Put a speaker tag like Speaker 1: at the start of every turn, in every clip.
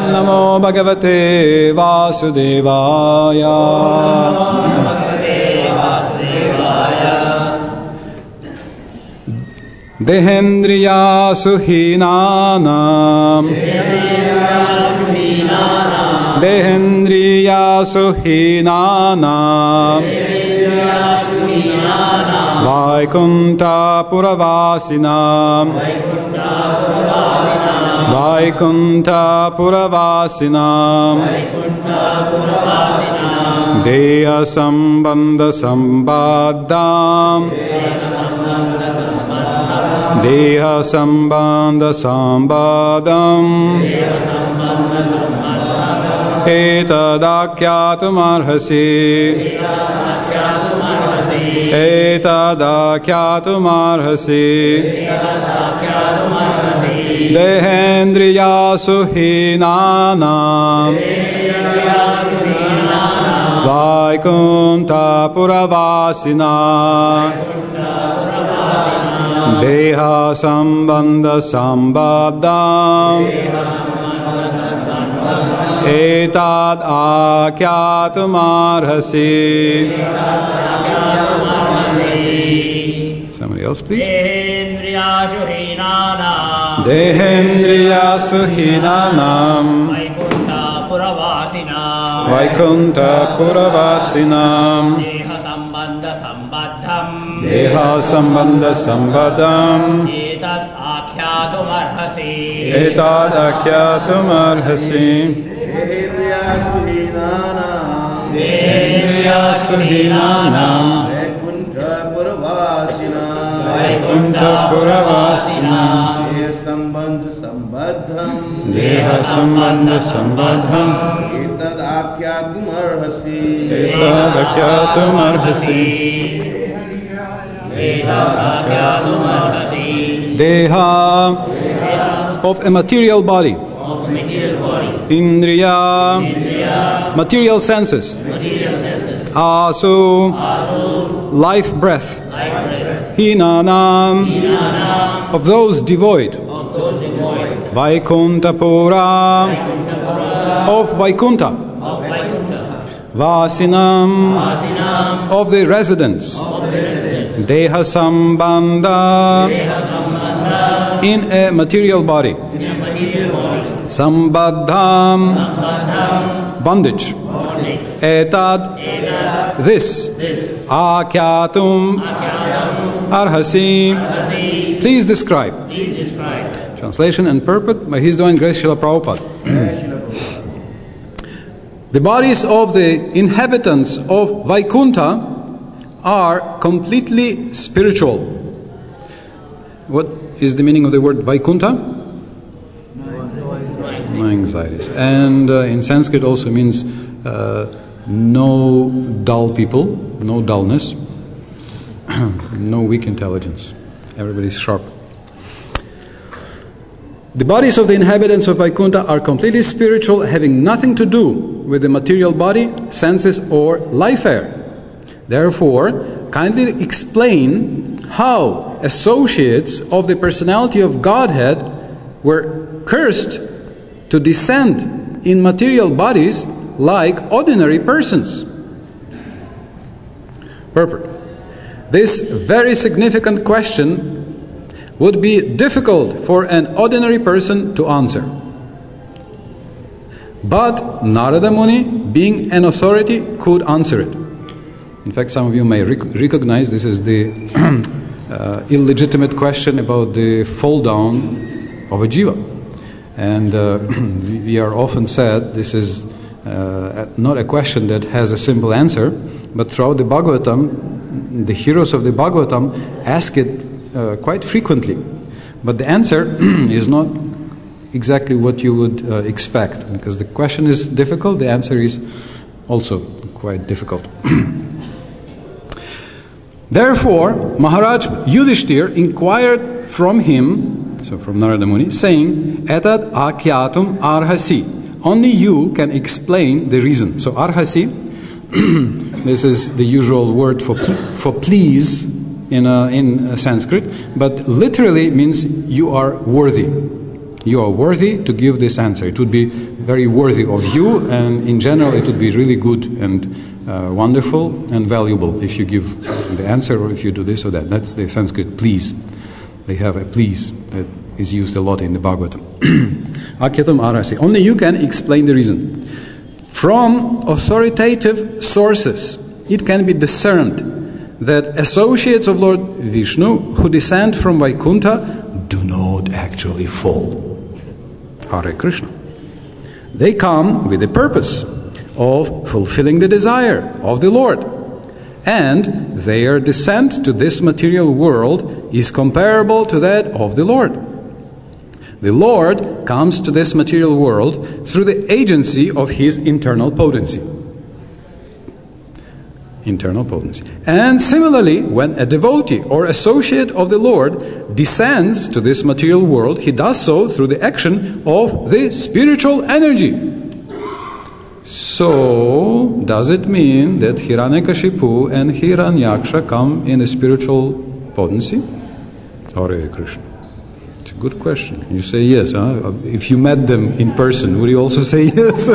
Speaker 1: Namo Bhagavate Vasudevaya. Dehendriya Suhinanam. Dehendriya Suhinanam. Vaikunta Puravasinam. Vaikunta Puravasinam. Deha Sambandha Sambadham. Deha Sambandha Sambadham. Etadakyatum arhasi. Etadakyatum arhasi. Dehendriya Suhinanam. Vaikunta Puravasinam. Deha Sambandha Sambadham. Etad akyatum arhasi. Somebody else, please.
Speaker 2: Dehendriya Suhinanam.
Speaker 1: Dehendriya Suhinanam.
Speaker 2: Vaikunta Puravasinam.
Speaker 1: Vaikunta Puravasinam.
Speaker 2: Deha Sambandha Sambadham.
Speaker 1: Deha Sambandha Sambadham.
Speaker 2: Etad akyatum arhasi.
Speaker 1: Etad akyatum arhasi.
Speaker 3: Dehendriya Suhinanam.
Speaker 1: Dehendriya Suhinanam.
Speaker 3: Vaikunta Puravasinam.
Speaker 1: Vaikunta Puravasinam.
Speaker 3: Deha Sambandha Sambadham.
Speaker 1: Deha Sambandha Sambadham.
Speaker 3: Etad akyatum arhasi.
Speaker 1: Etad akyatum arhasi. Deha of a material body. Indriya, material senses. Asu, life breath. Hinanam, of those devoid. Vaikunta Pura, of Vaikunta. Vasinam, of the residents. Deha Sambandha, in a material body. Sambadham, bondage. Etad, this. Akyatum, arhasi. Please describe. Translation and purport by His Divine Grace Srila Prabhupada. The bodies of the inhabitants of Vaikunta are completely spiritual. What is the meaning of the word Vaikunta? No anxieties. And in Sanskrit also means no dull people, no dullness, no weak intelligence. Everybody's sharp. The bodies of the inhabitants of Vaikunta are completely spiritual, having nothing to do with the material body, senses, or life air. Therefore, kindly explain how associates of the personality of Godhead were cursed to descend in material bodies like ordinary persons. Purport. This very significant question would be difficult for an ordinary person to answer. But Narada Muni, being an authority, could answer it. In fact, some of you may recognize this is the illegitimate question about the fall down of a jiva. And we are often said this is not a question that has a simple answer, but throughout the Bhagavatam, the heroes of the Bhagavatam ask it quite frequently. But the answer is not exactly what you would expect, because the question is difficult, the answer is also quite difficult. Therefore, Maharaj Yudhishthir inquired from him, so from Narada Muni, saying, Etad akyatum arhasi. Only you can explain the reason. So arhasi, this is the usual word for please in Sanskrit, but literally means you are worthy. you are worthy to give this answer. It would be very worthy of you, and in general it would be really good and wonderful and valuable if you give the answer, or if you do this or that. That's the Sanskrit please. They have a please that is used a lot in the Bhagavatam. Akyatam arasi. Only you can explain the reason. From authoritative sources, it can be discerned that associates of Lord Vishnu who descend from Vaikuntha do not actually fall. Hare Krishna. They come with the purpose of fulfilling the desire of the Lord, and their descent to this material world is comparable to that of the Lord. The Lord comes to this material world through the agency of His internal potency. Internal potency. And similarly, when a devotee or associate of the Lord descends to this material world, he does so through the action of the spiritual energy. So, does it mean that Hiranyakashipu and Hiranyaksha come in the spiritual potency? Hare Krishna. It's a good question. You say yes, huh? If you met them in person, would you also say yes?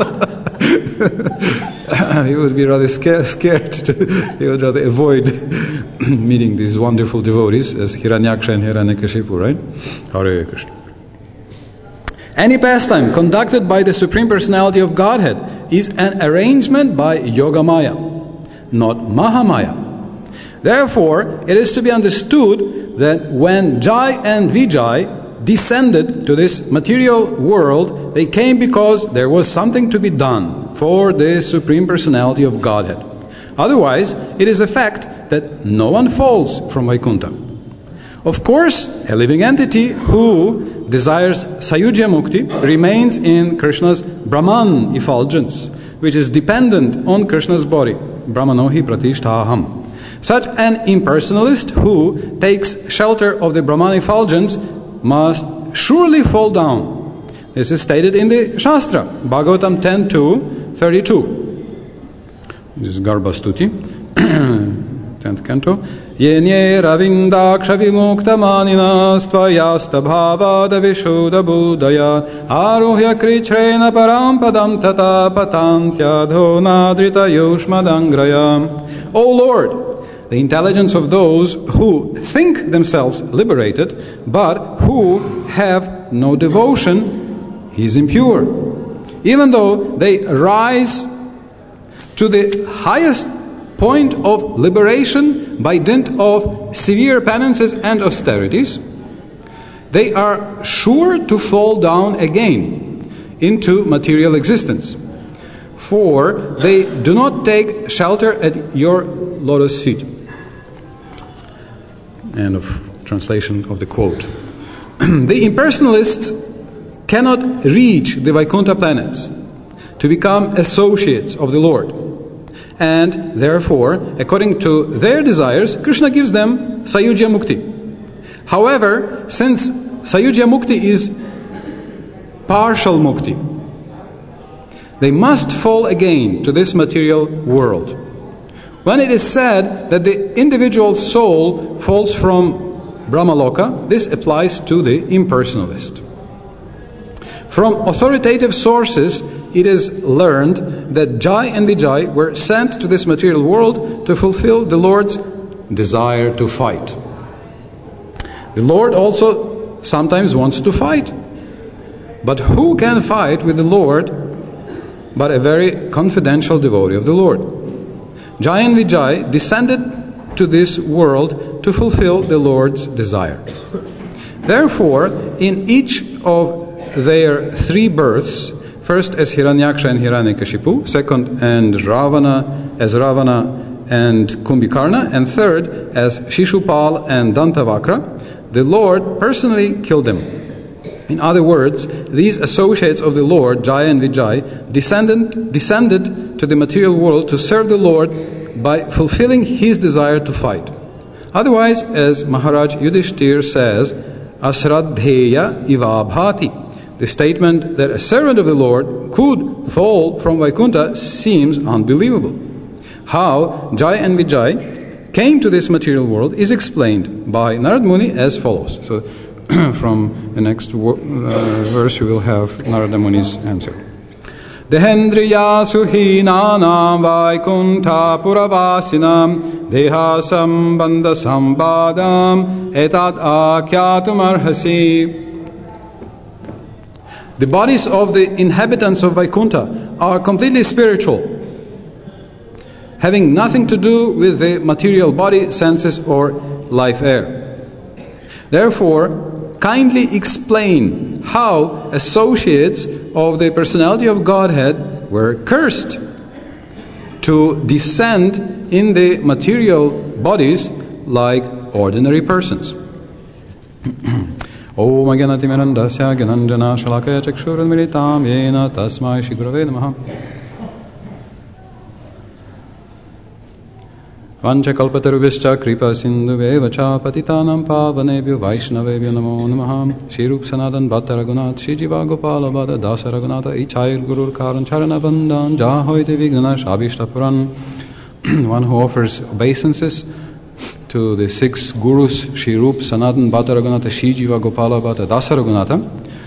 Speaker 1: You would be rather scared. You would rather avoid meeting these wonderful devotees as Hiranyaksha and Hiranyakashipu, right? Hare Krishna. Any pastime conducted by the Supreme Personality of Godhead is an arrangement by Yogamaya, not Mahamaya. Therefore, it is to be understood that when Jai and Vijay descended to this material world, they came because there was something to be done for the Supreme Personality of Godhead. Otherwise, it is a fact that no one falls from Vaikuntha. Of course, a living entity who desires Sayujya Mukti remains in Krishna's Brahman effulgence, which is dependent on Krishna's body. Brahmanohi pratishtaham. Such an impersonalist who takes shelter of the Brahman effulgence must surely fall down. This is stated in the Shastra, Bhagavatam 10.2.32. This is Garbhastuti, 10th canto. Yenye ravindaksha vimukta maninas tvayasta bhavada vishuddha buddhaya aruhya krichrena param padam tata patantyadho nadrita yushmadangraya. O Lord, the intelligence of those who think themselves liberated, but who have no devotion, is impure. Even though they rise to the highest point of liberation by dint of severe penances and austerities, they are sure to fall down again into material existence, for they do not take shelter at your lotus feet. End of translation of the quote. The impersonalists cannot reach the Vaikuntha planets to become associates of the Lord. And therefore, according to their desires, Krishna gives them Sayujya Mukti. However, since Sayujya Mukti is partial Mukti, they must fall again to this material world. When it is said that the individual soul falls from Brahmaloka, this applies to the impersonalist. From authoritative sources, it is learned that Jai and Vijay were sent to this material world to fulfill the Lord's desire to fight. The Lord also sometimes wants to fight. But who can fight with the Lord but a very confidential devotee of the Lord? Jai and Vijay descended to this world to fulfill the Lord's desire. Therefore, in each of their three births, first as Hiranyaksha and Hiranyakashipu, second as Ravana and Kumbhikarna, and third as Shishupal and Dantavakra, the Lord personally killed them. In other words, these associates of the Lord, Jai and Vijay, descended to the material world to serve the Lord by fulfilling His desire to fight. Otherwise, as Maharaj Yudhishthir says, Asradheya ivabhati. The statement that a servant of the Lord could fall from Vaikuntha seems unbelievable. How Jai and Vijay came to this material world is explained by Narad Muni as follows. So from the next verse we will have Narada Muni's answer. Dehendriya suhinanam Vaikuntha puravasinam Deha sambandha sambadam Etad akyatum arhasi. The bodies of the inhabitants of Vaikuntha are completely spiritual, having nothing to do with the material body, senses, or life air. Therefore, kindly explain how associates of the personality of Godhead were cursed to descend in the material bodies like ordinary persons. Om Aganati Mirandasya Gananjana Shalakaya Chakshurun Militam Yena Tasmai Shigurave Namaha. Vanchakalpatarubhischa kripa sindhuveva cha patitanam pavanebhyo vaishnavebhyo namo namaha. Shri Rup Sanatan Bhatta Raghunath Shri Jiva Gopala Bhada Dasa Raghunatha Ichayir Gurur Karan Charana Vandan Jahoite Vignash Abhishta Puran. One who offers obeisances to the 6 gurus, Shri Rup Sanatan Bhatta Raghunatha Shri Jiva Gopala Bhada Dasa Raghunatha,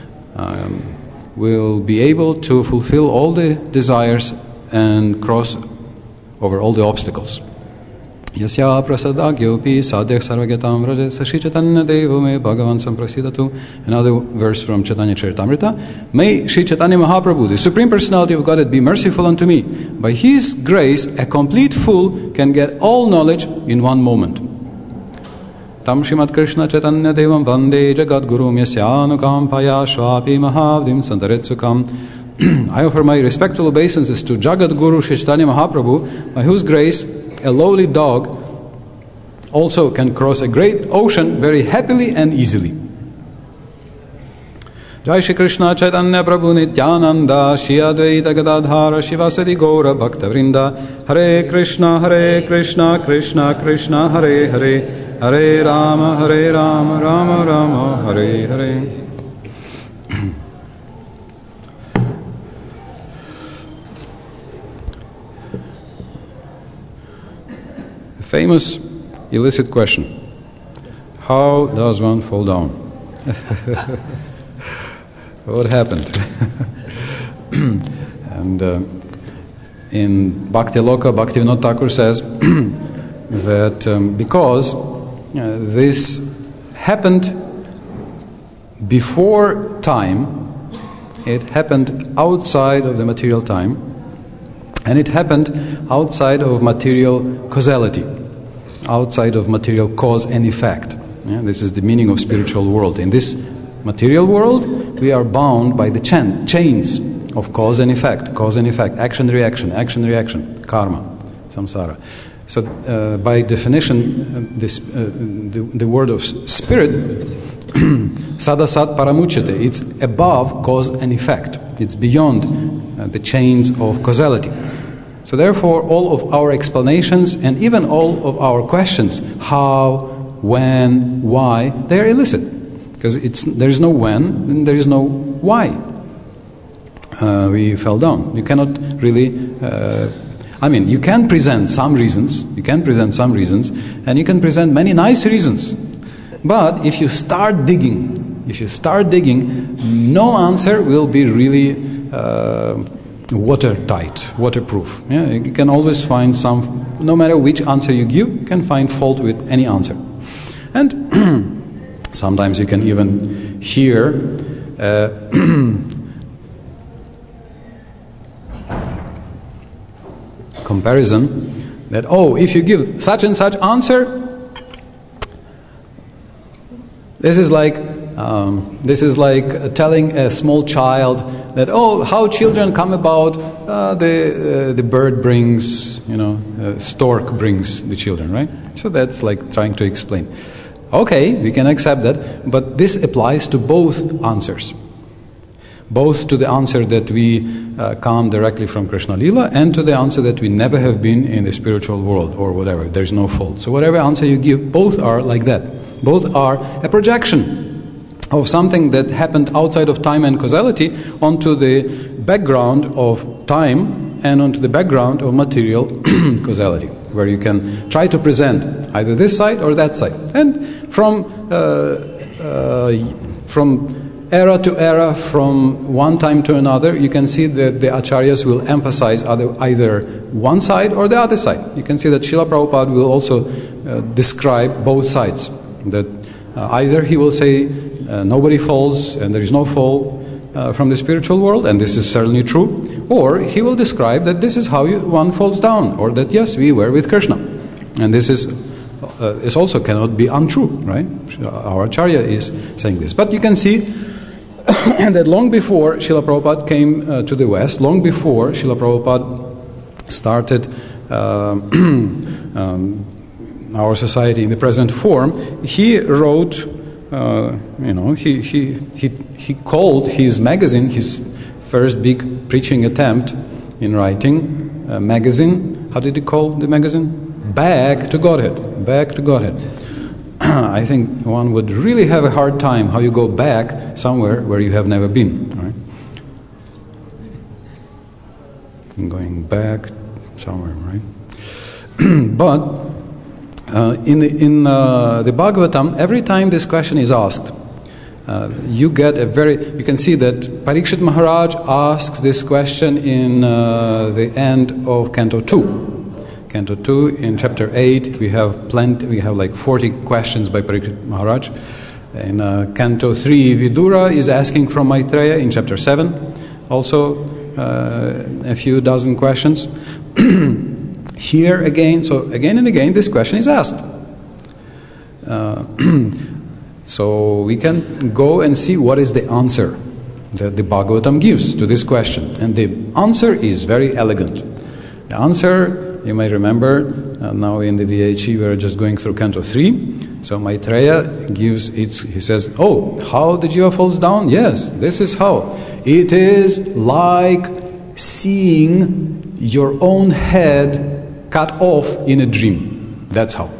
Speaker 1: will be able to fulfill all the desires and cross over all the obstacles. Yasya prasadagyopi sadhyak sarvagatam vrajet sashi chaitanya devo me bhagavan samprasidatu. Another verse from Chaitanya Charitamrita. May Sri Chaitanya Mahaprabhu, the Supreme Personality of Godhead, be merciful unto me. By His grace, a complete fool can get all knowledge in one moment. Tam Shrimat Krishna Chaitanya Devam Vande Jagat Gurum Yasyanukampaya Shvapi Mahavdim Santaretsukam. I offer my respectful obeisances to Jagat Guru Sri Chaitanya Mahaprabhu, by whose grace a lowly dog also can cross a great ocean very happily and easily. Jai Shri Krishna Chaitanya Prabhu Nityananda Shri Advaita Gadadhara Shivasadi Gaura Bhakta Vrinda. Hare Krishna Krishna Krishna Hare Hare Hare Rama Rama Rama Hare Hare. Famous illicit question: how does one fall down? What happened? And in Bhakti Loka, Bhaktivinoda Thakur says that because this happened before time, it happened outside of the material time, and it happened outside of material causality, outside of material cause and effect. Yeah, this is the meaning of spiritual world. In this material world, we are bound by the chains of cause and effect, action, reaction, karma, samsara. So, by definition, the word of spirit, sadasat paramuchyate, it's above cause and effect. It's beyond the chains of causality. So therefore, all of our explanations and even all of our questions, how, when, why, they are illicit. Because there is no when and there is no why. We fell down. You cannot really... you can present some reasons, and you can present many nice reasons. But if you start digging, no answer will be really watertight, waterproof. Yeah, you can always find some, no matter which answer you give, you can find fault with any answer. And sometimes you can even hear comparison that, if you give such and such answer, this is like telling a small child that, how children come about, the bird brings, stork brings the children, right? So that's like trying to explain. Okay, we can accept that, but this applies to both answers. Both to the answer that we come directly from Krishna Lila and to the answer that we never have been in the spiritual world or whatever. There's no fault. So whatever answer you give, both are like that. Both are a projection of something that happened outside of time and causality onto the background of time and onto the background of material causality, where you can try to present either this side or that side. And from from era to era, from one time to another, you can see that the acharyas will emphasize either one side or the other side. You can see that Srila Prabhupada will also describe both sides. That either he will say nobody falls and there is no fall from the spiritual world, and this is certainly true, or he will describe that this is how one falls down, or that yes, we were with Krishna, and this is also cannot be untrue, right? Our Acharya is saying this. But you can see that long before Srila Prabhupada came to the West, long before Srila Prabhupada started our society in the present form, he wrote, he called his magazine, his first big preaching attempt in writing, magazine, how did he call the magazine? Back to Godhead. Back to Godhead. I think one would really have a hard time how you go back somewhere where you have never been. Right? Going back somewhere, right? But in the Bhagavatam, every time this question is asked, you can see that Parikshit Maharaj asks this question in the end of Canto 2. Canto 2, in chapter 8, we have like 40 questions by Parikshit Maharaj. In Canto 3, Vidura is asking from Maitreya in chapter 7, also a few dozen questions. Here again, so again and again, this question is asked. So we can go and see what is the answer that the Bhagavatam gives to this question. And the answer is very elegant. The answer, you may remember, now in the VHE we are just going through Canto 3. So Maitreya gives it, he says, how the jiva falls down? Yes, this is how. It is like seeing your own head cut off in a dream. That's how.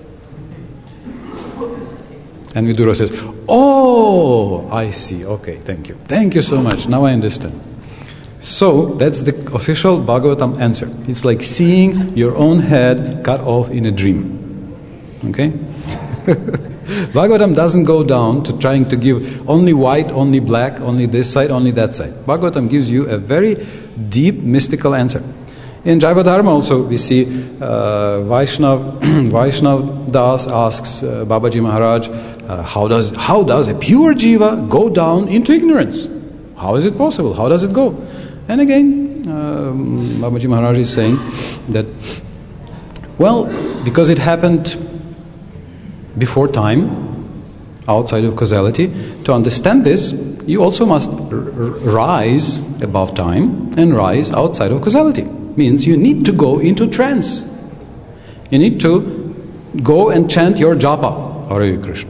Speaker 1: And Vidura says, I see. Okay, thank you. Thank you so much. Now I understand. So, that's the official Bhagavatam answer. It's like seeing your own head cut off in a dream. Okay? Bhagavatam doesn't go down to trying to give only white, only black, only this side, only that side. Bhagavatam gives you a very deep mystical answer. In Jaiva Dharma also we see Vaishnav Das asks Babaji Maharaj, how does a pure jiva go down into ignorance? How is it possible? How does it go? And again, Babaji Maharaj is saying that, because it happened before time, outside of causality, to understand this, you also must rise above time and rise outside of causality. Means you need to go into trance. You need to go and chant your japa, Hare Krishna.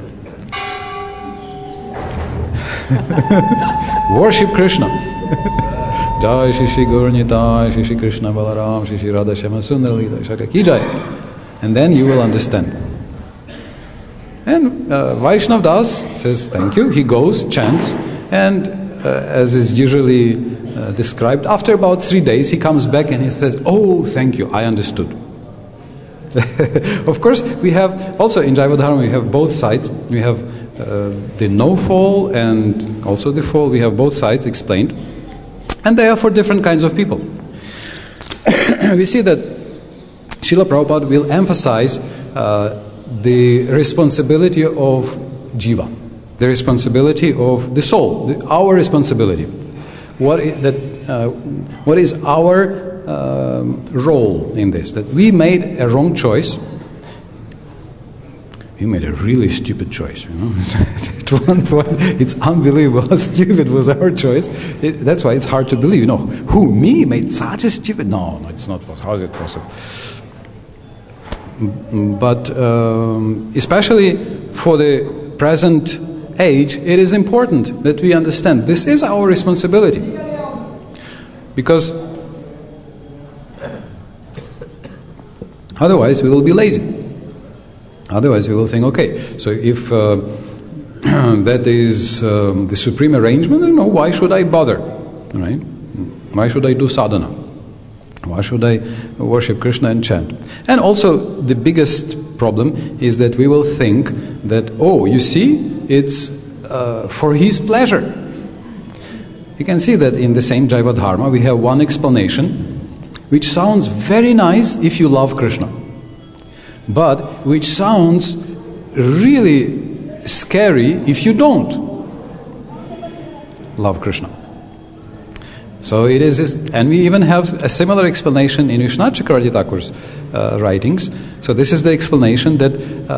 Speaker 1: Worship Krishna. Jai Shri Gaur-Nitai, Shri Krishna Balaram, Shri Radha Shama Sundar Lila Shaka Ki Jai. And then you will understand. And Vaishnav Das says thank you. He goes, chants, and as is usually described, after about 3 days he comes back and he says, thank you, I understood. Of course, we have also in Jaiva Dharma we have both sides. We have the no fall and also the fall. We have both sides explained, and they are for different kinds of people. We see that Srila Prabhupada will emphasize the responsibility of jiva, the responsibility of the soul, our responsibility. What is our role in this? That we made a wrong choice. We made a really stupid choice. At one point, it's unbelievable how stupid was our choice. That's why it's hard to believe. Who, me, made such a stupid? No, it's not possible. How is it possible? But especially for the present age, it is important that we understand this is our responsibility. Because otherwise we will be lazy. Otherwise we will think, okay, so if that is the supreme arrangement, why should I bother? Right? Why should I do sadhana? Why should I worship Krishna and chant? And also the biggest problem is that we will think that, you see, it's for his pleasure. You can see that in the same Jaiva Dharma we have one explanation which sounds very nice if you love Krishna, but which sounds really scary if you don't love Krishna. So it is, and we even have a similar explanation in Vishwanath Chakravarti Thakur's writings. So this is the explanation that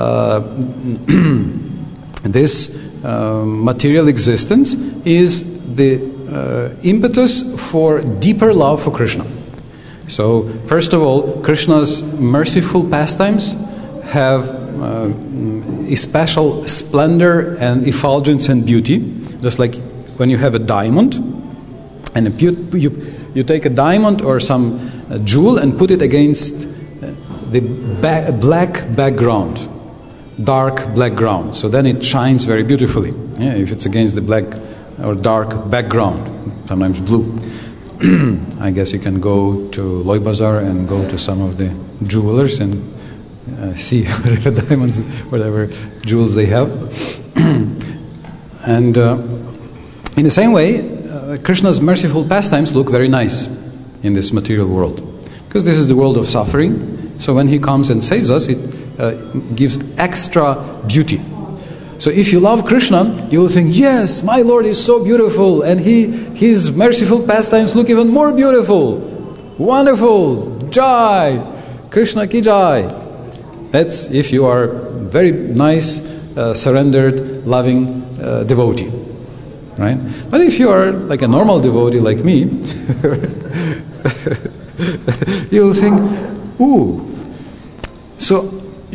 Speaker 1: this material existence is the impetus for deeper love for Krishna. So first of all, Krishna's merciful pastimes have a special splendor and effulgence and beauty, just like when you have a diamond, and you take a diamond or some jewel and put it against the black background, dark black ground. So then it shines very beautifully. Yeah, if it's against the black or dark background, sometimes blue. I guess you can go to Loy Bazaar and go to some of the jewelers and see whatever diamonds, whatever jewels they have. And in the same way, Krishna's merciful pastimes look very nice in this material world, because this is the world of suffering. So when he comes and saves us, it gives extra beauty. So if you love Krishna, you will think, yes, my Lord is so beautiful, and his merciful pastimes look even more beautiful. Wonderful! Jai! Krishna ki Jai! That's if you are very nice, surrendered, loving devotee. Right? But if you are like a normal devotee like me, you'll think, ooh, so,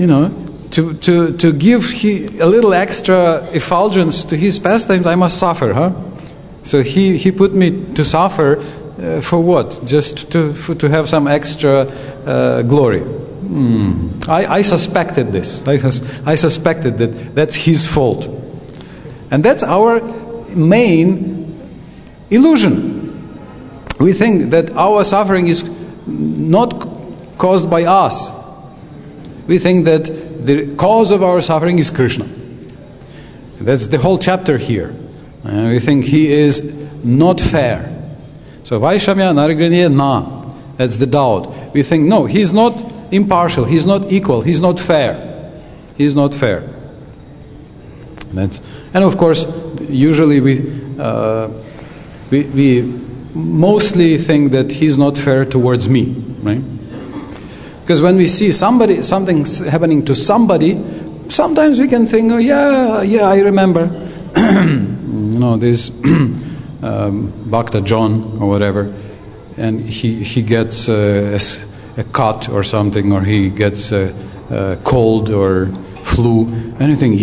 Speaker 1: to give a little extra effulgence to his pastimes, I must suffer, huh? So he put me to suffer for what? Just to have some extra glory. I suspected this. I suspected that that's his fault. And that's our main illusion. We think that our suffering is not caused by us. We think that the cause of our suffering is Krishna. That's the whole chapter here. And we think he is not fair. So Vaishamya Narigrinya Na. That's the doubt. We think, no, he's not impartial, he's not equal, he's not fair. He's not fair. And of course, usually we mostly think that he's not fair towards me, right? Because when we see something happening to somebody, sometimes we can think, oh yeah, I remember, this Bhakta John or whatever, and he gets a cut or something, or he gets a cold or flu, and you think,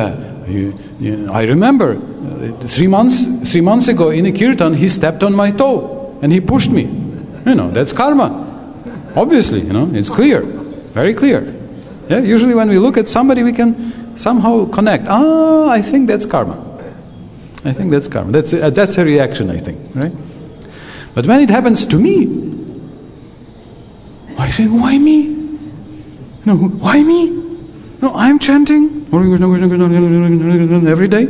Speaker 1: I remember 3 months ago in a kirtan he stepped on my toe and he pushed me. That's karma. Obviously, it's clear, very clear. Yeah, usually when we look at somebody, we can somehow connect. I think that's karma. I think that's karma. That's a reaction, I think, right? But when it happens to me, I think, why me? Why me? No, I'm chanting every day.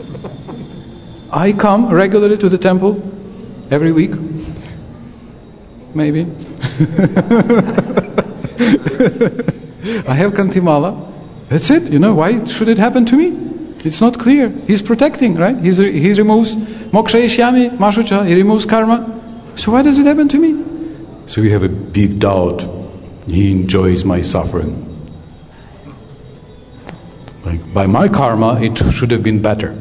Speaker 1: I come regularly to the temple every week, maybe. I have Kantimala. That's it. Why should it happen to me? It's not clear. He's protecting, right? He removes moksha ishyami mashucha. He removes karma. So why does it happen to me? So we have a big doubt. He enjoys my suffering. Like by my karma, it should have been better.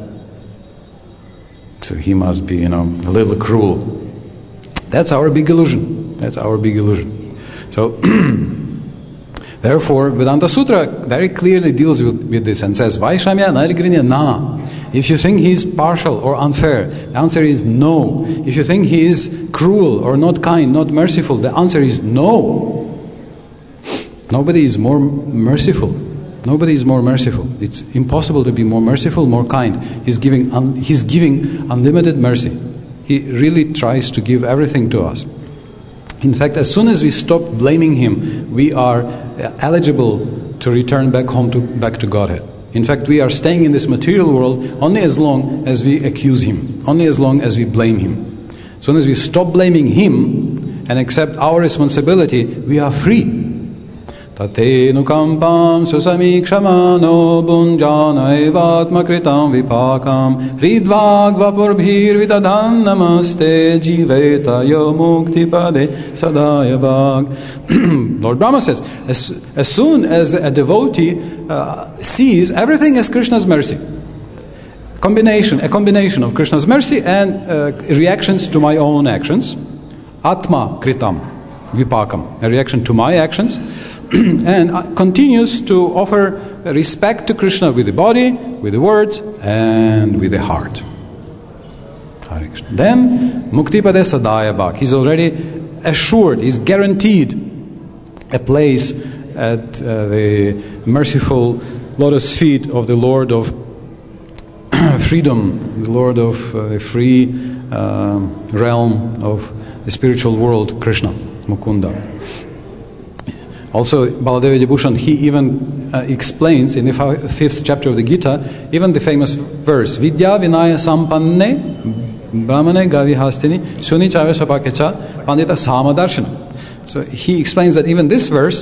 Speaker 1: So he must be, a little cruel. That's our big illusion. That's our big illusion. So, therefore, Vedanta Sutra very clearly deals with this and says, Vaishamya Narigrinya Na. If you think he is partial or unfair, the answer is no. If you think he is cruel or not kind, not merciful, the answer is no. Nobody is more merciful. Nobody is more merciful. It's impossible to be more merciful, more kind. He's giving unlimited mercy. He really tries to give everything to us. In fact, as soon as we stop blaming him, we are eligible to return back home back to Godhead. In fact, we are staying in this material world only as long as we accuse him, only as long as we blame him. As soon as we stop blaming him and accept our responsibility, we are free. Tate nukampam susamikṣamano bunjana evatma kritam vipakam ridvagvapurbhir vidadan namaste jiveta yo mukti pade sadaya bhag. Lord Brahma says, as soon as a devotee sees everything as Krishna's mercy, a combination of Krishna's mercy and reactions to my own actions, atma kritam vipakam, a reaction to my actions, and continues to offer respect to Krishna with the body, with the words, and with the heart. Then Muktipade Sadaya Bhak. He's already assured, he's guaranteed a place at the merciful lotus feet of the Lord of freedom, the Lord of the free realm of the spiritual world, Krishna, Mukunda. Also, Baladeva Vibhushan, he even explains in the 5th chapter of the Gita, even the famous verse, Vidya Vinaya Sampanne Brahmane Gavihastini Suni Chavesapakecha Pandita Samadarshana. So he explains that even this verse,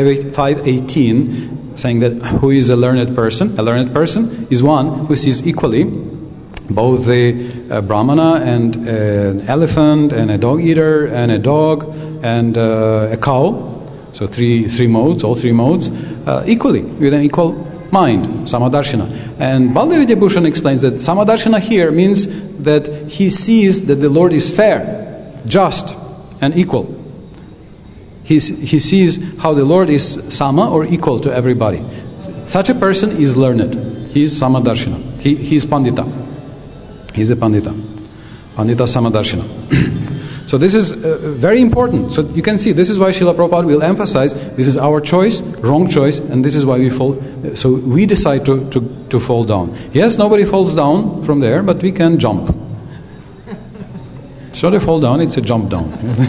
Speaker 1: 518, saying that who is a learned person? A learned person is one who sees equally both the Brahmana and an elephant and a dog eater and a dog and a cow. So three modes, all three modes, equally, with an equal mind, Samadarshana. And Baladeva Vibhushan explains that Samadarshana here means that he sees that the Lord is fair, just, and equal. He sees how the Lord is Sama, or equal to everybody. Such a person is learned. He is Samadarshana. He is Pandita. He is a Pandita. Pandita Samadarshana. So this is very important. So you can see, this is why Srila Prabhupada will emphasize, this is our choice, wrong choice, and this is why we fall. So we decide to fall down. Yes, nobody falls down from there, but we can jump. It's not a fall down, it's a jump down.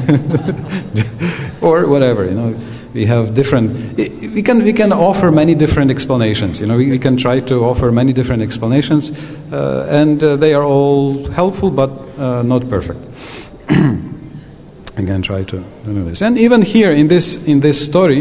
Speaker 1: Or whatever, we have different, we can offer many different explanations. We can try to offer many different explanations, and they are all helpful, but not perfect. Again, try to do this. And even here in this story,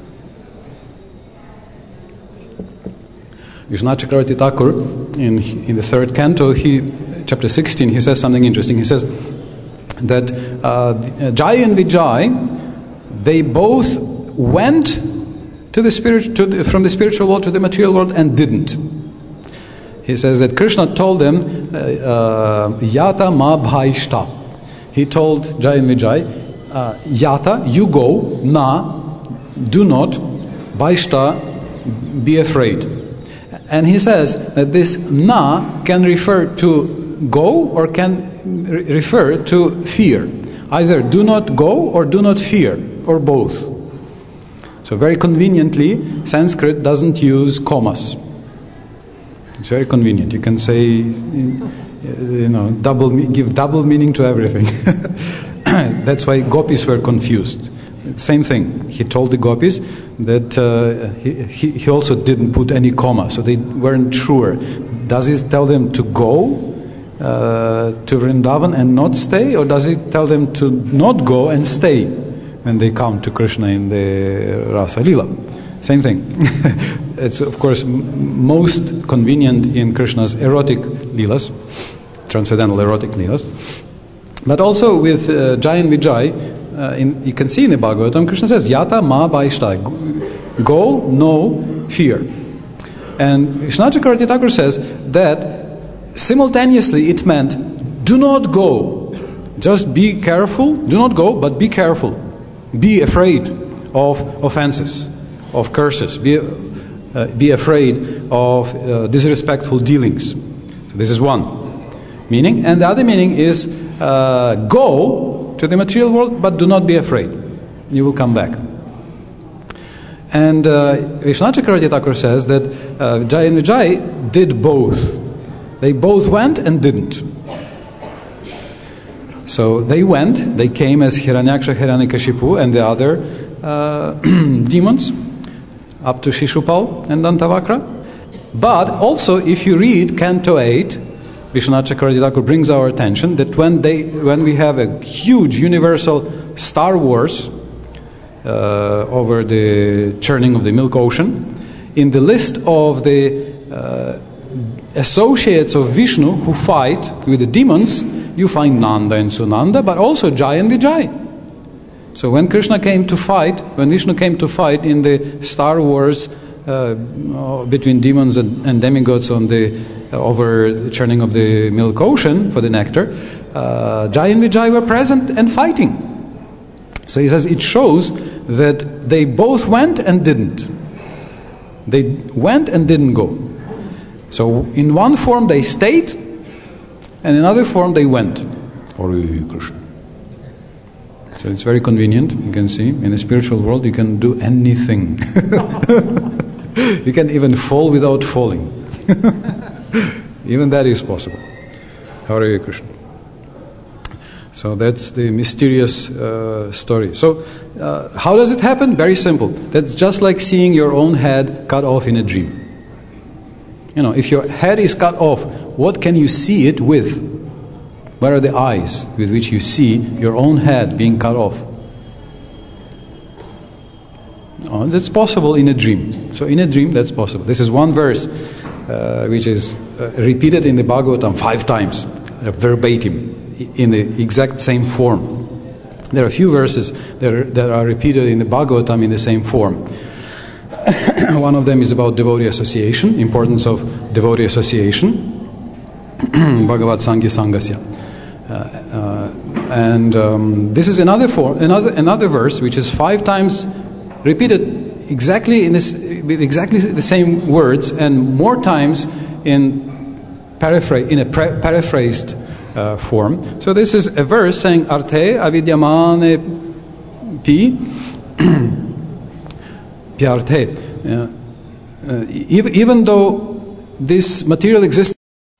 Speaker 1: Vishwanath Chakravarti Thakur, in the 3rd canto, chapter 16, he says something interesting. He says that Jai and Vijay, they both went to the from the spiritual world to the material world and didn't. He says that Krishna told them, Yata ma bhaishta. He told Jai and Vijay, Yata, you go, na, do not, bhaishta, be afraid. And he says that this na can refer to go or can refer to fear. Either do not go or do not fear, or both. So very conveniently, Sanskrit doesn't use commas. It's very convenient. You can say, give double meaning to everything. That's why gopis were confused. Same thing. He told the gopis that he also didn't put any comma, so they weren't sure. Does he tell them to go to Vrindavan and not stay, or does he tell them to not go and stay when they come to Krishna in the Rasa Lila? Same thing. It's of course most convenient in Krishna's erotic Leelas, transcendental erotic Leelas. But also with Jai and Vijay, you can see in the Bhagavatam, Krishna says, Yata ma bhaishta. Go, no fear. And Vishwanath Chakravarti Thakur says that simultaneously it meant, do not go. Just be careful. Do not go, but be careful. Be afraid of offenses, of curses. Be afraid of disrespectful dealings. So this is one meaning. And the other meaning is go to the material world, but do not be afraid. You will come back. And Vishwanath Chakravarti Thakur says that Jai and Vijay did both. They both went and didn't. So they went, they came as Hiranyaksha, Hiranyakashipu and the other demons up to Shishupal and Dantavakra. But also, if you read Canto 8, Vishwanath Chakravarti Thakur brings our attention that when we have a huge universal Star Wars over the churning of the milk ocean, in the list of the associates of Vishnu who fight with the demons, you find Nanda and Sunanda, but also Jai and Vijay. So when Vishnu came to fight in the Star Wars between demons and demigods over the churning of the milk ocean for the nectar, Jai and Vijay were present and fighting. So he says it shows that they both went and didn't. They went and didn't go. So in one form they stayed, and in another form they went. Hare Krishna. So it's very convenient. You can see in the spiritual world you can do anything. You can even fall without falling. Even that is possible. Hare Krishna. So that's the mysterious story. So how does it happen? Very simple. That's just like seeing your own head cut off in a dream. You know, if your head is cut off, what can you see it with? Where are the eyes with which you see your own head being cut off? Oh, that's possible in a dream. So in a dream, that's possible. This is one verse which is repeated in the Bhagavatam 5 times, verbatim, in the exact same form. There are a few verses that are repeated in the Bhagavatam in the same form. One of them is about devotee association, importance of devotee association. Bhagavad Sanghi Sangasya. This is another verse which is 5 times repeated exactly with exactly the same words, and more times in a paraphrased form. So this is a verse saying Arte avidyamane pi pyarte. Even though this material existence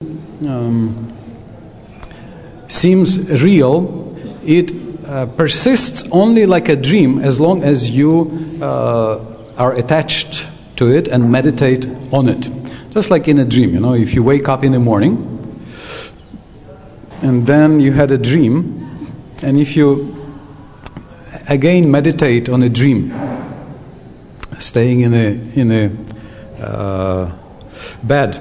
Speaker 1: seems real, it persists only like a dream as long as you are attached to it and meditate on it. Just like in a dream, you know, if you wake up in the morning and then you had a dream, and if you again meditate on a dream, staying in a bed,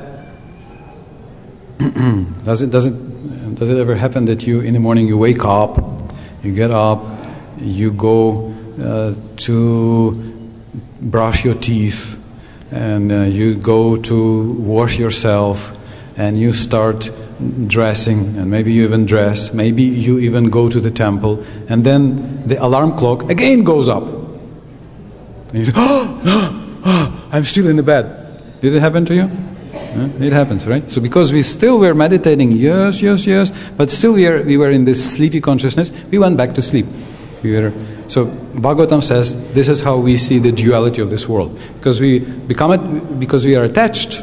Speaker 1: does it ever happen that you in the morning you wake up, you get up, you go to brush your teeth, and you go to wash yourself, and you start dressing, and maybe you even dress, maybe you even go to the temple, and then the alarm clock again goes up. And you say, I'm still in the bed. Did it happen to you? It happens, right? So because we still were meditating, yes, but still we were in this sleepy consciousness, we went back to sleep. So Bhagavatam says this is how we see the duality of this world. Because we are attached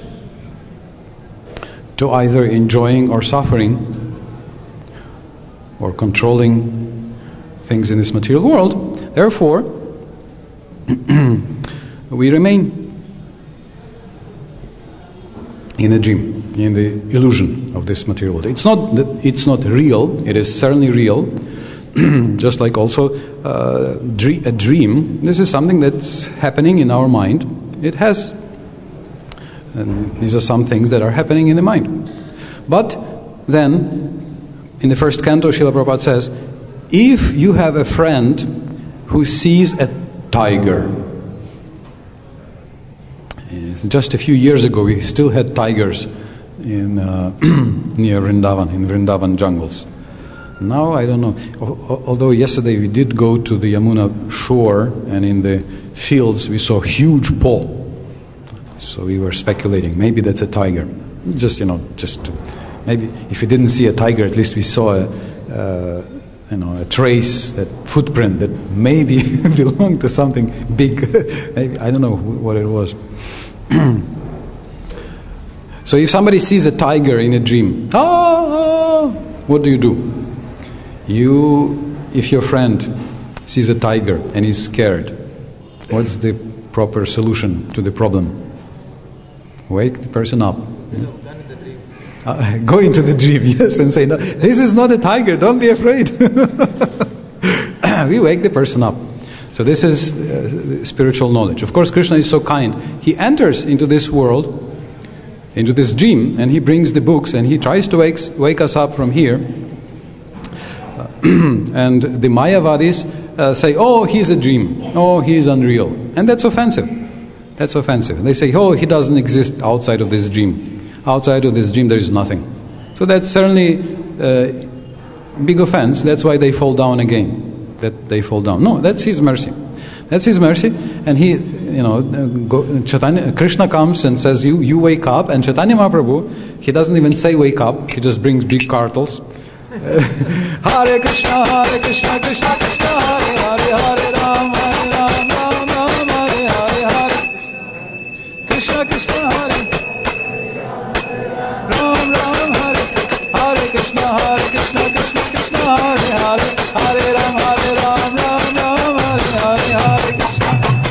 Speaker 1: to either enjoying or suffering or controlling things in this material world. Therefore, we remain in a dream, in the illusion of this material world. It's not real. It is certainly real. Just like also a dream. This is something that's happening in our mind. It has. And these are some things that are happening in the mind. But then, in the first canto, Srila Prabhupada says, if you have a friend who sees a tiger. Just a few years ago, we still had tigers in near Vrindavan, in Vrindavan jungles. Now, I don't know. Although yesterday we did go to the Yamuna shore, and in the fields we saw huge paw. So we were speculating, maybe that's a tiger. Just to, maybe if we didn't see a tiger, at least we saw a trace, that footprint that maybe belonged to something big. Maybe, I don't know what it was. So if somebody sees a tiger in a dream, what do? If your friend sees a tiger and is scared, what's the proper solution to the problem? Wake the person up. Go into the dream, yes, and say, no, this is not a tiger, don't be afraid. We wake the person up. So this is spiritual knowledge. Of course, Krishna is so kind. He enters into this world, into this dream, and he brings the books, and he tries to wake us up from here. And the Mayavadis say, oh, he's a dream. Oh, he's unreal. And that's offensive. That's offensive. They say, oh, he doesn't exist outside of this dream. Outside of this dream, there is nothing. So that's certainly big offense. That's why they fall down again. That they fall down. No, that's his mercy. That's his mercy. And he, Krishna comes and says, you wake up. And Chaitanya Mahaprabhu, he doesn't even say wake up. He just brings big cartels. Hare Krishna, Krishna Krishna, Hare Hare, Hare Ram, Ram Ram, Hare Hare, Hare Krishna, Krishna Hare Ram Ram, Hare Hare Krishna, Krishna Krishna, Hare Hare, Hare Ram, Ram Ram, Hare Hare, Hare Krishna.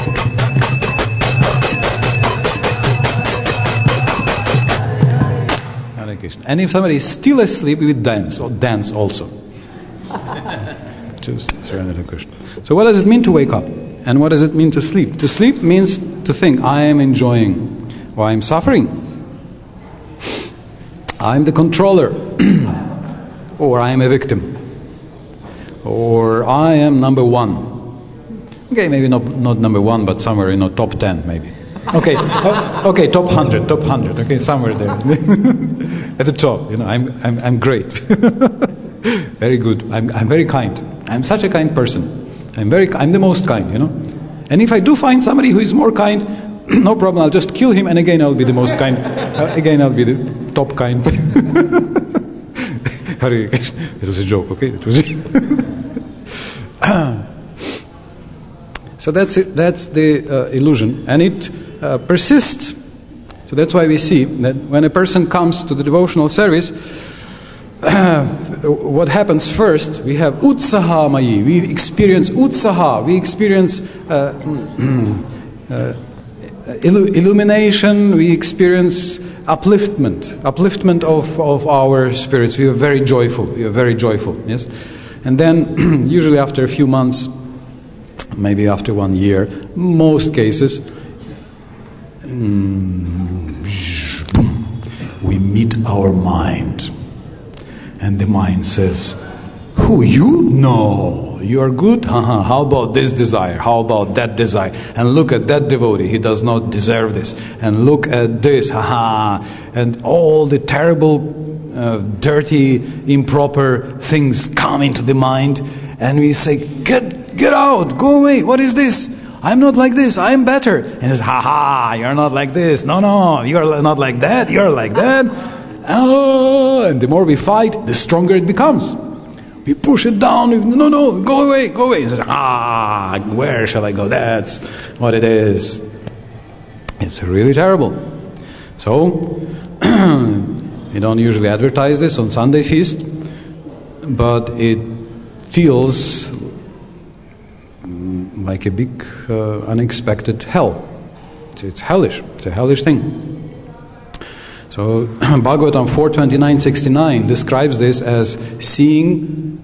Speaker 1: And if somebody is still asleep, we would dance also. To surrender to Krishna. So what does it mean to wake up? And what does it mean to sleep? To sleep means to think, I am enjoying, or I am suffering. I am the controller. Or I am a victim. Or I am number one. Okay, maybe not number one, but somewhere, top 10 maybe. Okay, okay, top 100, okay, somewhere there. At the top, I'm great. Very good. I'm very kind. I'm such a kind person. I'm the most kind, And if I do find somebody who is more kind, no problem, I'll just kill him, and again I'll be the most kind. Again I'll be the top kind. It was a joke, okay? It was. So that's it. That's the illusion, and it persists. So that's why we see that when a person comes to the devotional service, what happens first? We have utsaha mayi. We experience utsaha. We experience illumination. We experience upliftment of our spirits. We are very joyful. Yes, and then usually after a few months, maybe after 1 year, most cases, we meet our mind. And the mind says, who, you? No, you are good? How about this desire? How about that desire? And look at that devotee, he does not deserve this. And look at this, and all the terrible, dirty, improper things come into the mind. And we say, get out, go away, what is this? I'm not like this, I'm better. And he says, you're not like this. No, you're not like that, you're like that. And the more we fight, the stronger it becomes. We push it down. No, go away. He says, where shall I go? That's what it is. It's really terrible. So, we don't usually advertise this on Sunday feast, but it feels like a big, unexpected hell. It's hellish. It's a hellish thing. So Bhagavatam 4:29-69 describes this as seeing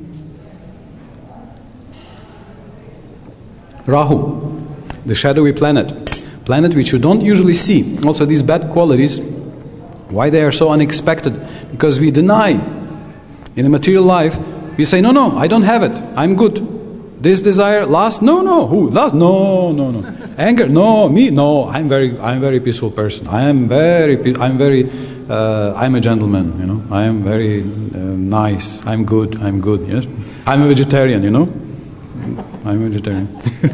Speaker 1: Rahu, the shadowy planet which you don't usually see. Also these bad qualities, why they are so unexpected? Because we deny. In the material life, we say, no, I don't have it. I'm good. This desire, lust, no. Who? Lust? No. Anger, no. Me, no. I'm very peaceful person. I'm a gentleman, I am very nice. I'm good, yes. I'm a vegetarian, I'm a vegetarian.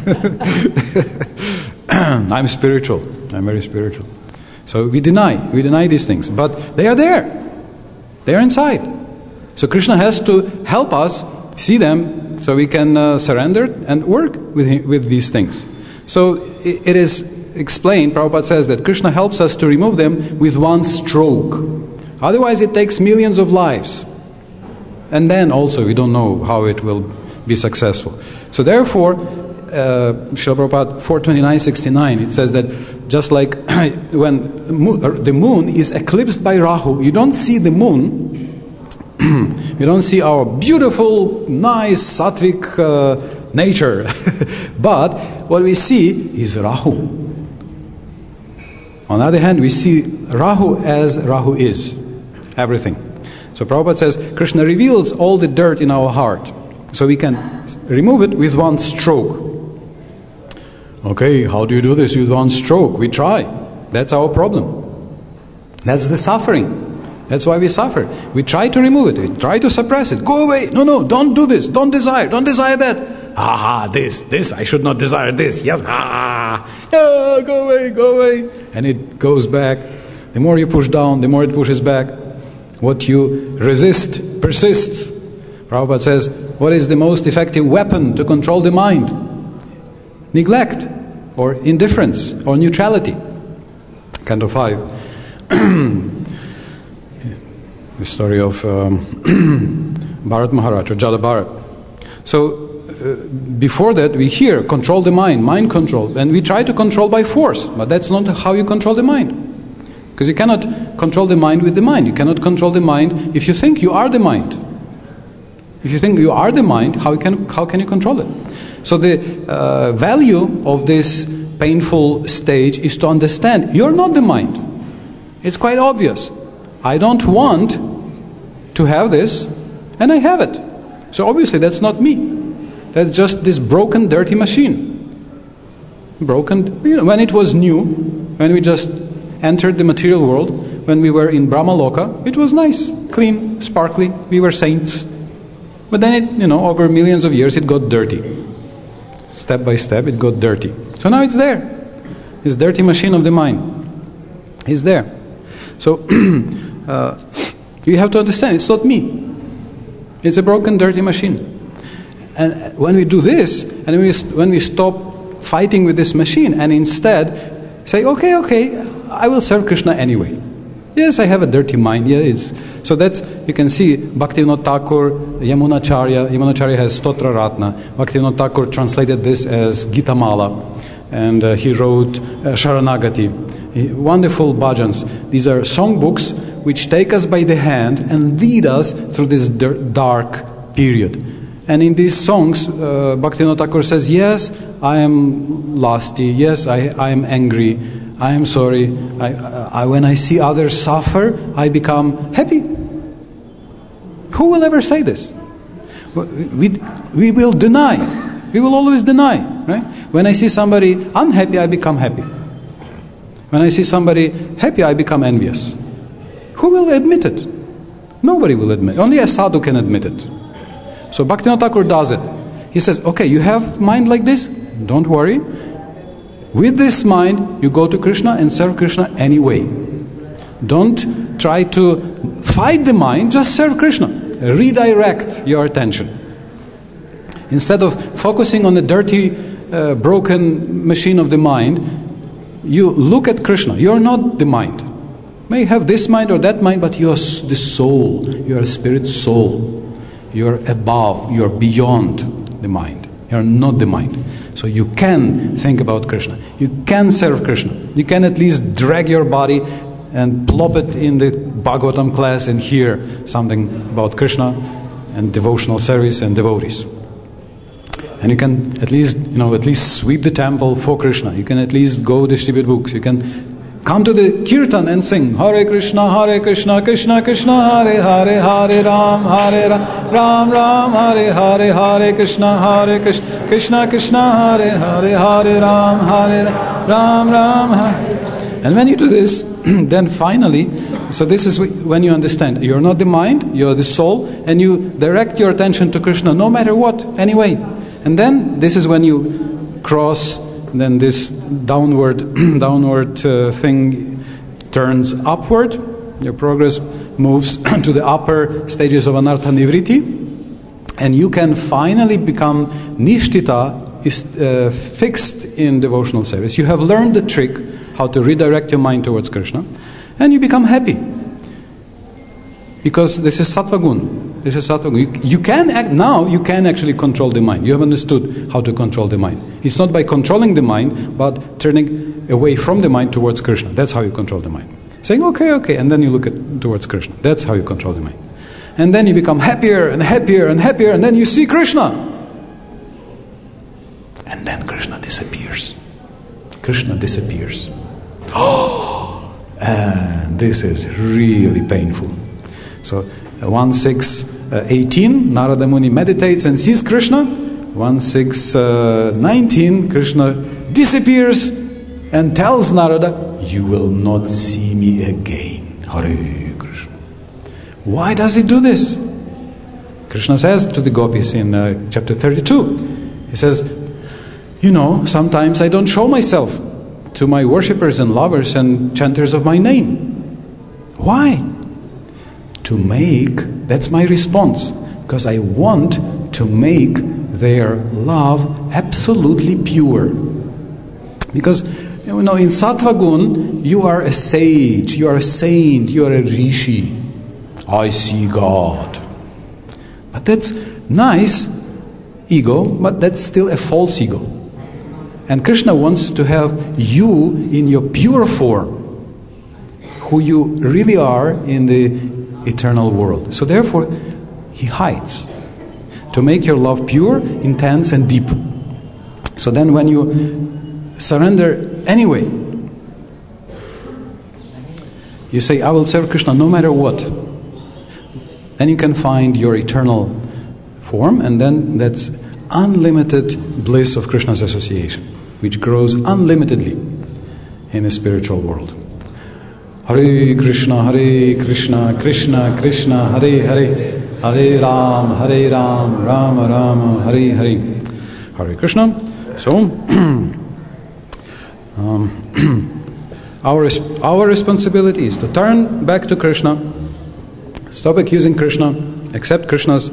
Speaker 1: I'm spiritual. I'm very spiritual. So we deny these things. But they are there. They are inside. So Krishna has to help us see them so we can surrender and work with these things. So it is explained, Prabhupada says that Krishna helps us to remove them with one stroke. Otherwise it takes millions of lives. And then also we don't know how it will be successful. So therefore, Srila Prabhupada 4:29-69, it says that just like when the moon is eclipsed by Rahu, you don't see the moon, you don't see our beautiful, nice, sattvic nature. But what we see is Rahu. On the other hand, we see Rahu as Rahu is, everything. So Prabhupada says, Krishna reveals all the dirt in our heart, so we can remove it with one stroke. Okay, how do you do this with one stroke? We try. That's our problem. That's the suffering. That's why we suffer. We try to remove it. We try to suppress it. Go away. No, don't do this. Don't desire that. This. I should not desire this. Yes, go away. And it goes back. The more you push down, the more it pushes back. What you resist persists. Prabhupada says, what is the most effective weapon to control the mind? Neglect, or indifference, or neutrality. Canto 5. The story of Bharat Maharaj, or Jada Bharat. So, before that, we hear, control the mind control. And we try to control by force, but that's not how you control the mind. Because you cannot control the mind with the mind. You cannot control the mind if you think you are the mind. If you think you are the mind, how can you control it? So the value of this painful stage is to understand you're not the mind. It's quite obvious. I don't want to have this, and I have it. So obviously that's not me. That's just this broken, dirty machine. Broken, when it was new, when we just entered the material world, when we were in Brahmaloka, it was nice, clean, sparkly, we were saints. But then it, over millions of years, it got dirty. Step by step, it got dirty. So now it's there. This dirty machine of the mind is there. So you have to understand, it's not me. It's a broken, dirty machine. And when we do this, and when we stop fighting with this machine, and instead say, okay, I will serve Krishna anyway. Yes, I have a dirty mind. So that's, you can see Bhaktivinoda Thakur, Yamunacharya has Stotra Ratna. Bhaktivinoda Thakur translated this as Gita Mala, and he wrote Sharanagati. Wonderful bhajans. These are songbooks which take us by the hand and lead us through this dark period. And in these songs, Bhaktivinoda Thakur says, yes, I am lusty. Yes, I am angry. I am sorry. When I see others suffer, I become happy. Who will ever say this? We will deny. We will always deny, right? When I see somebody unhappy, I become happy. When I see somebody happy, I become envious. Who will admit it? Nobody will admit it. Only a sadhu can admit it. So Bhaktivinoda Thakur does it. He says, okay, you have mind like this? Don't worry. With this mind, you go to Krishna and serve Krishna anyway. Don't try to fight the mind, just serve Krishna. Redirect your attention. Instead of focusing on the dirty, broken machine of the mind, you look at Krishna. You're not the mind. You may have this mind or that mind, but you're the soul. You're a spirit soul. You're above, you're beyond the mind. You're not the mind. So you can think about Krishna. You can serve Krishna. You can at least drag your body and plop it in the Bhagavatam class and hear something about Krishna and devotional service and devotees. And you can at least sweep the temple for Krishna. You can at least go distribute books. You can come to the kirtan and sing Hare Krishna, Krishna Krishna, Hare Hare, Hare Ram, Ram Ram, Hare Hare, Hare Krishna, Krishna Krishna, Hare Hare, Hare Ram, Ram Ram, Hare. And when you do this, then finally, so this is when you understand you're not the mind, you're the soul, and you direct your attention to Krishna no matter what, anyway. And then this is when you cross. Then this downward thing turns upward. Your progress moves to the upper stages of Anartha Nivriti, and you can finally become Nishtita, fixed in devotional service. You have learned the trick how to redirect your mind towards Krishna, and you become happy. Because this is Sattva Gun. This is sattva guna. You can act now. You can actually control the mind. You have understood how to control the mind. It's not by controlling the mind, but turning away from the mind towards Krishna. That's how you control the mind. Saying okay, and then you look towards Krishna. That's how you control the mind. And then you become happier and happier and happier, and then you see Krishna. And then Krishna disappears. Krishna disappears. Oh, and this is really painful. So 1:6:18, Narada Muni meditates and sees Krishna. 1:6:19, Krishna disappears and tells Narada, "You will not see me again." Hare Krishna. Why does he do this? Krishna says to the gopis in chapter 32, he says, sometimes I don't show myself to my worshippers and lovers and chanters of my name. Why? That's my response, because I want to make their love absolutely pure. Because, in Sattva Gun, you are a sage, you are a saint, you are a rishi. I see God. But that's nice ego, but that's still a false ego. And Krishna wants to have you in your pure form, who you really are in the eternal world. So therefore, he hides to make your love pure, intense, and deep. So then when you surrender anyway, you say, I will serve Krishna no matter what. Then you can find your eternal form, and then that's unlimited bliss of Krishna's association, which grows unlimitedly in the spiritual world. Hare Krishna, Krishna Krishna, Hare Hare, Hare Ram, Rama Rama, Hare Hare. Hare Krishna. So, our responsibility is to turn back to Krishna, stop accusing Krishna, accept Krishna's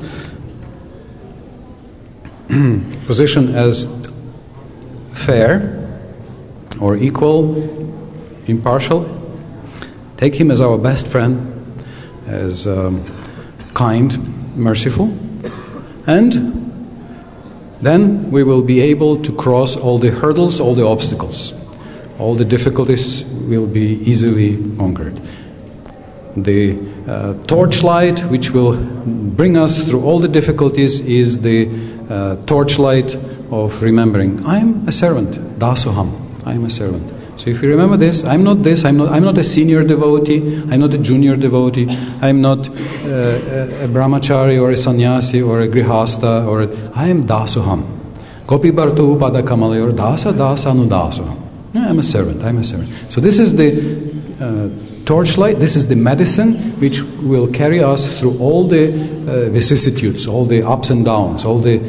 Speaker 1: position as fair or equal, impartial. Take him as our best friend, as kind, merciful, and then we will be able to cross all the hurdles, all the obstacles. All the difficulties will be easily conquered. The torchlight which will bring us through all the difficulties is the torchlight of remembering. I'm a servant, dasoham. I'm a servant. So if you remember this, I'm not a senior devotee, I'm not a junior devotee, I'm not a brahmachari or a sannyasi or a grihasta, I am dasoham. Gopi Bhartu Upada Kamale, or dasa anudasoham. I'm a servant. So this is the torchlight, this is the medicine which will carry us through all the vicissitudes, all the ups and downs, all the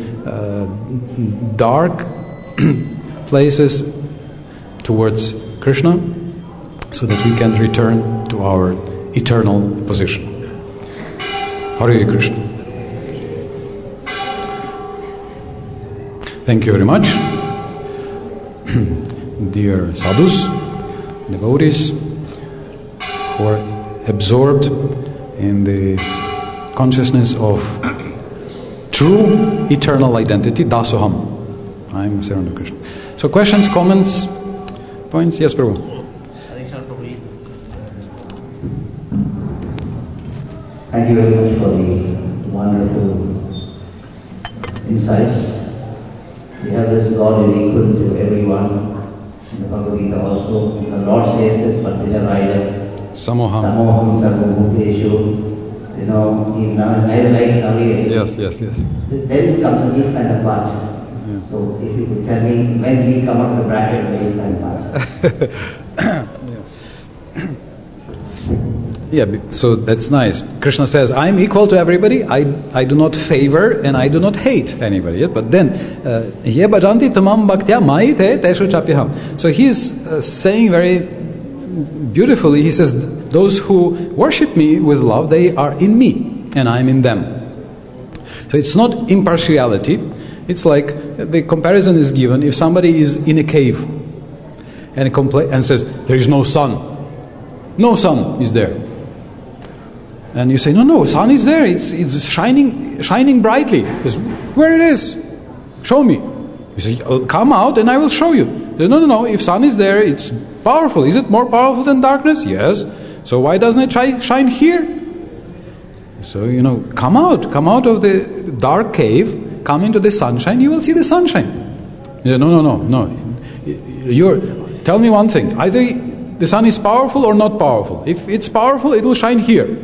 Speaker 1: dark places towards Krishna, so that we can return to our eternal position. Hare Krishna. Thank you very much. Dear sadhus, devotees who are absorbed in the consciousness of true eternal identity, dasoham. I am a servant of Krishna. So questions, comments, points? Yes, Prabhu.
Speaker 4: Thank you very much for the wonderful insights. We have this God is equal to everyone. In the Bhagavad Gita also, the Lord says this particular item,
Speaker 1: Samoham
Speaker 4: Sarvabhuteshu. In Navya likes Navya.
Speaker 1: Yes.
Speaker 4: Then comes a new kind of part. Yeah. So if you could tell me when we come out of the bracket, the new kind of part.
Speaker 1: Yeah, so that's nice. Krishna says, I'm equal to everybody. I do not favor and I do not hate anybody. Yeah? But then, ye bhajanti tamam bhaktya maite teshu chapyaham. So he's saying very beautifully, he says, those who worship me with love, they are in me and I'm in them. So it's not impartiality. It's like the comparison is given if somebody is in a cave and says, there is no sun. No sun is there. And you say, no, sun is there. It's shining brightly. It's, where it is? Show me. You say, come out and I will show you. No. If sun is there, it's powerful. Is it more powerful than darkness? Yes. So why doesn't it shine here? So, come out of the dark cave, come into the sunshine, you will see the sunshine. You say, no. Tell me one thing. Either the sun is powerful or not powerful. If it's powerful, it will shine here.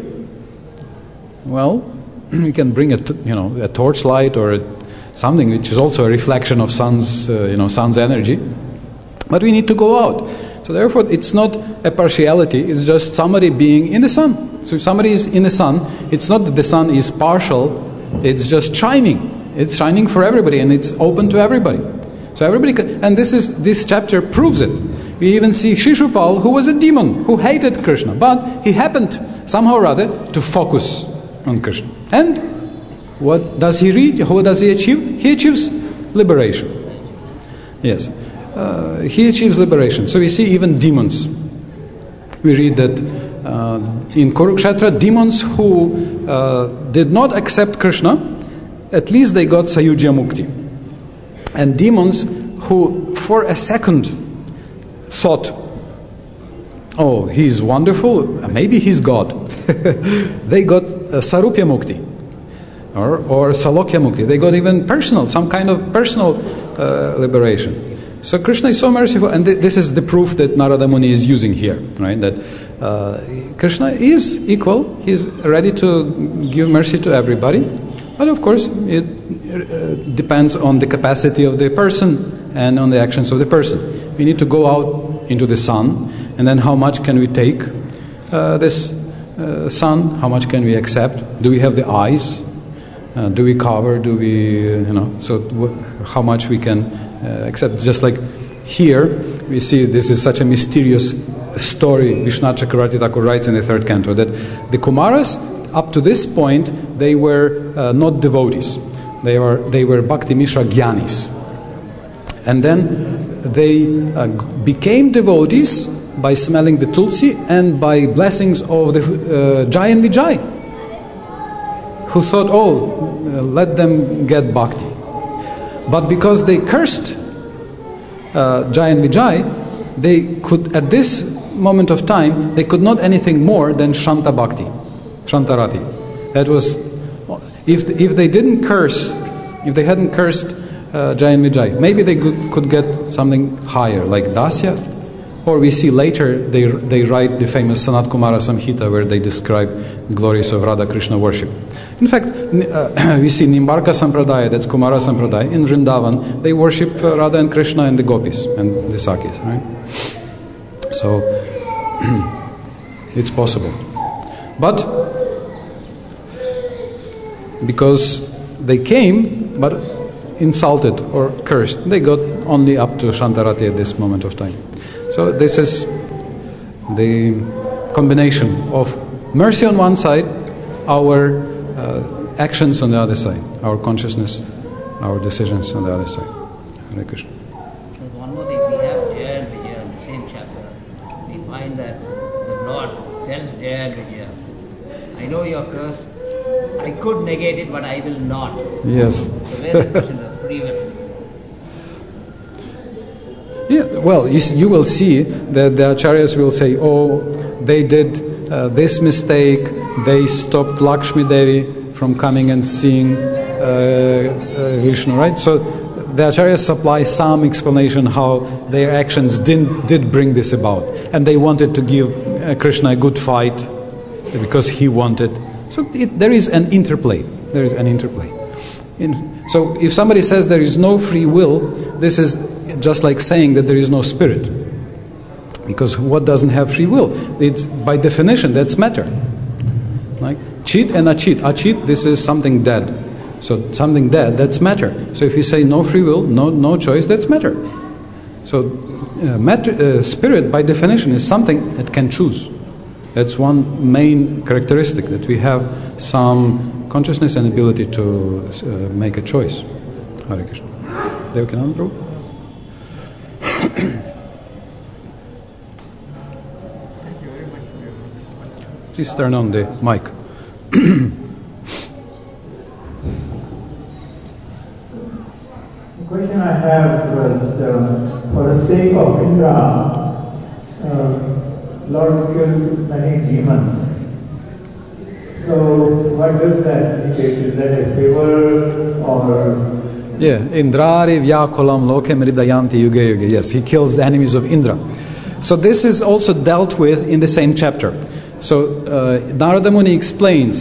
Speaker 1: Well, you can bring a torchlight or something which is also a reflection of sun's energy. But we need to go out. So therefore, it's not a partiality. It's just somebody being in the sun. So if somebody is in the sun, it's not that the sun is partial. It's just shining. It's shining for everybody, and it's open to everybody. So everybody can, and this chapter proves it. We even see Shishupal, who was a demon, who hated Krishna, but he happened somehow or other to focus on Krishna. And what does he read? What does he achieve? He achieves liberation. Yes, he achieves liberation. So we see even demons. We read that in Kurukshetra, demons who did not accept Krishna, at least they got Sayujya Mukti. And demons who for a second thought, oh, he's wonderful, maybe he's God. They got Sarupya Mukti or Salokya Mukti. They got even some kind of personal liberation. So Krishna is so merciful, and this is the proof that Narada Muni is using here, right? That Krishna is equal. He's ready to give mercy to everybody. But of course, it depends on the capacity of the person and on the actions of the person. We need to go out into the sun, and then how much can we take this sun? How much can we accept? Do we have the eyes? Do we cover? Do we, so how much we can accept? Just like here, we see this is such a mysterious story. Vishwanath Chakravarti Thakur writes in the 3rd canto that the Kumaras, up to this point, they were not devotees. They were Bhakti Mishra Gyanis. And then they became devotees by smelling the tulsi and by blessings of the Jai and Vijay, who thought, let them get bhakti. But because they cursed Jai and Vijay, they could, at this moment of time, they could not anything more than Shanta Bhakti, Shantarati. That was, if they didn't curse, if they hadn't cursed Jai and Vijay, maybe they could get something higher, like Dasya. Or we see later they write the famous Sanat Kumara Samhita, where they describe glories of Radha Krishna worship. In fact, we see Nimbarka Sampradaya, that's Kumara Sampradaya, in Vrindavan, they worship Radha and Krishna and the gopis and the sakis, right? So, it's possible. But, because they came, but insulted or cursed, they got only up to Shantarati at this moment of time. So this is the combination of mercy on one side, our actions on the other side, our consciousness, our decisions on the other side. Hare Krishna.
Speaker 5: One more thing, we have Jaya and Vijaya in the same chapter. We find that the Lord tells Jaya and Vijaya, I know you're cursed, I could negate it, but I will not.
Speaker 1: Yes.
Speaker 5: So where's the question of free will?
Speaker 1: Yeah, well, you will see that the acharyas will say, they did this mistake, they stopped Lakshmi Devi from coming and seeing Vishnu, right? So the acharyas supply some explanation how their actions did bring this about. And they wanted to give Krishna a good fight because he wanted. So there is an interplay. There is an interplay. So if somebody says there is no free will, this is just like saying that there is no spirit. Because what doesn't have free will? It's by definition, that's matter. Like chit and achit. Achit, this is something dead. So something dead, that's matter. So if you say no free will, no choice, that's matter. So matter, spirit by definition is something that can choose. That's one main characteristic, that we have some consciousness and ability to make a choice. Hare Krishna. Devakinanda Prabhu? Please turn on the mic.
Speaker 6: The question I have was, for the sake of Indra, Lord killed many demons. So what does that indicate? Is that a favor or...
Speaker 1: Yeah, Indrari Vyakulam Lokem Ridayanti Yuge Yuge. Yes, he kills the enemies of Indra. So this is also dealt with in the same chapter. So Narada Muni explains,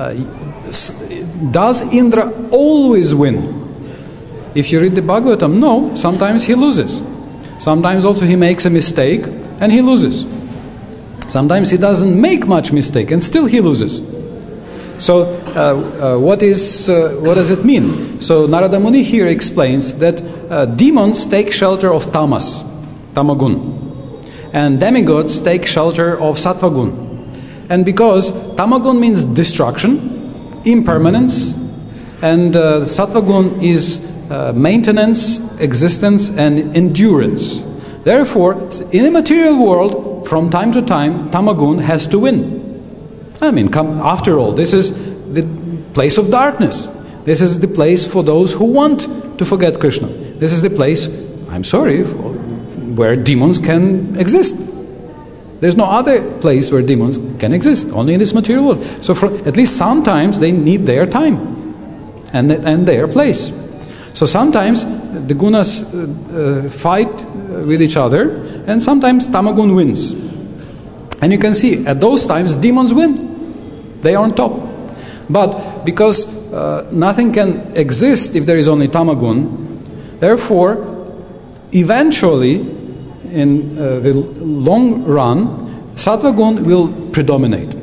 Speaker 1: does Indra always win? If you read the Bhagavatam, no, sometimes he loses. Sometimes also he makes a mistake and he loses. Sometimes he doesn't make much mistake and still he loses. So what does it mean? So Narada Muni here explains that demons take shelter of tamas, tamagun, and demigods take shelter of sattvagun. And because tamagun means destruction, impermanence, and sattvagun is maintenance, existence, and endurance. Therefore, in the material world, from time to time, tamagun has to win. I mean, after all, this is the place of darkness. This is the place for those who want to forget Krishna. This is the place, I'm sorry, where demons can exist. There's no other place where demons can exist, only in this material world. So at least sometimes they need their time and their place. So sometimes the gunas fight with each other, and sometimes tamagun wins. And you can see, at those times, demons win. They are on top. But because nothing can exist if there is only tamagun, therefore, eventually, in the long run, sattvagun will predominate.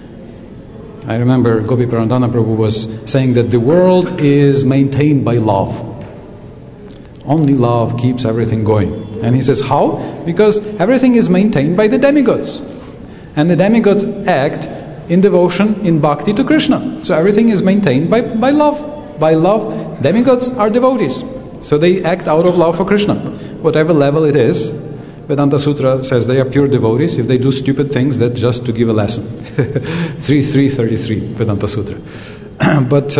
Speaker 1: I remember Gopi Pranadhana Prabhu was saying that the world is maintained by love. Only love keeps everything going. And he says, how? Because everything is maintained by the demigods. And the demigods act in devotion, in bhakti to Krishna. So everything is maintained by love. By love, demigods are devotees. So they act out of love for Krishna. Whatever level it is, Vedanta Sutra says they are pure devotees. If they do stupid things, that's just to give a lesson. 3.3.33, Vedanta Sutra. But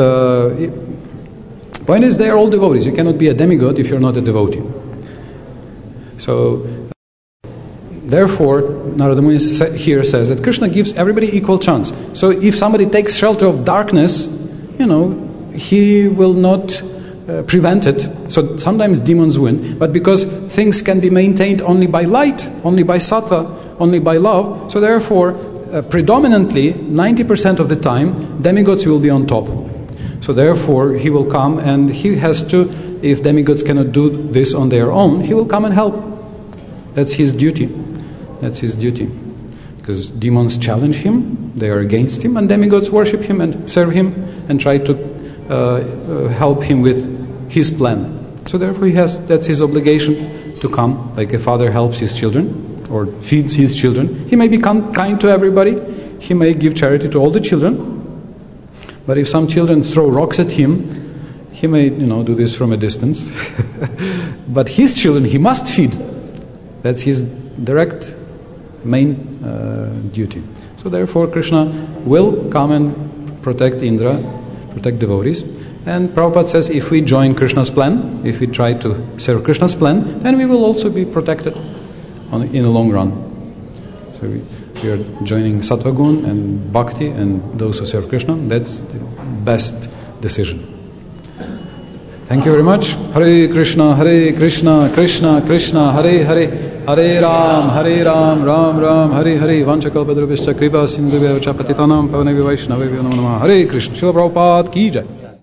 Speaker 1: point is, they are all devotees. You cannot be a demigod if you're not a devotee. So, therefore, Narada Muni here says that Krishna gives everybody equal chance. So if somebody takes shelter of darkness, he will not prevent it. So sometimes demons win. But because things can be maintained only by light, only by sattva, only by love, so therefore, predominantly, 90% of the time, demigods will be on top. So therefore, he will come and he has to, if demigods cannot do this on their own, he will come and help. That's his duty. That's his duty. Because demons challenge him, they are against him, and demigods worship him and serve him and try to help him with his plan. So therefore that's his obligation to come, like a father helps his children or feeds his children. He may be kind to everybody, he may give charity to all the children, but if some children throw rocks at him, he may do this from a distance. But his children he must feed. That's his direct main duty. So therefore Krishna will come and protect Indra, protect devotees. And Prabhupada says if we join Krishna's plan, if we try to serve Krishna's plan, then we will also be protected in the long run. So we are joining Sattvagun and Bhakti and those who serve Krishna. That's the best decision. Thank you very much. Hare Krishna, Krishna Krishna, Hare Hare. Hare Ram, Ram Ram, Hare Hare. Vanchakalpadrubhishcha kripa sindhubhya cha patitanam pavanebhyo vaishnavebhyo namo namah. Hare Krishna. Srila Prabhupada ki jai.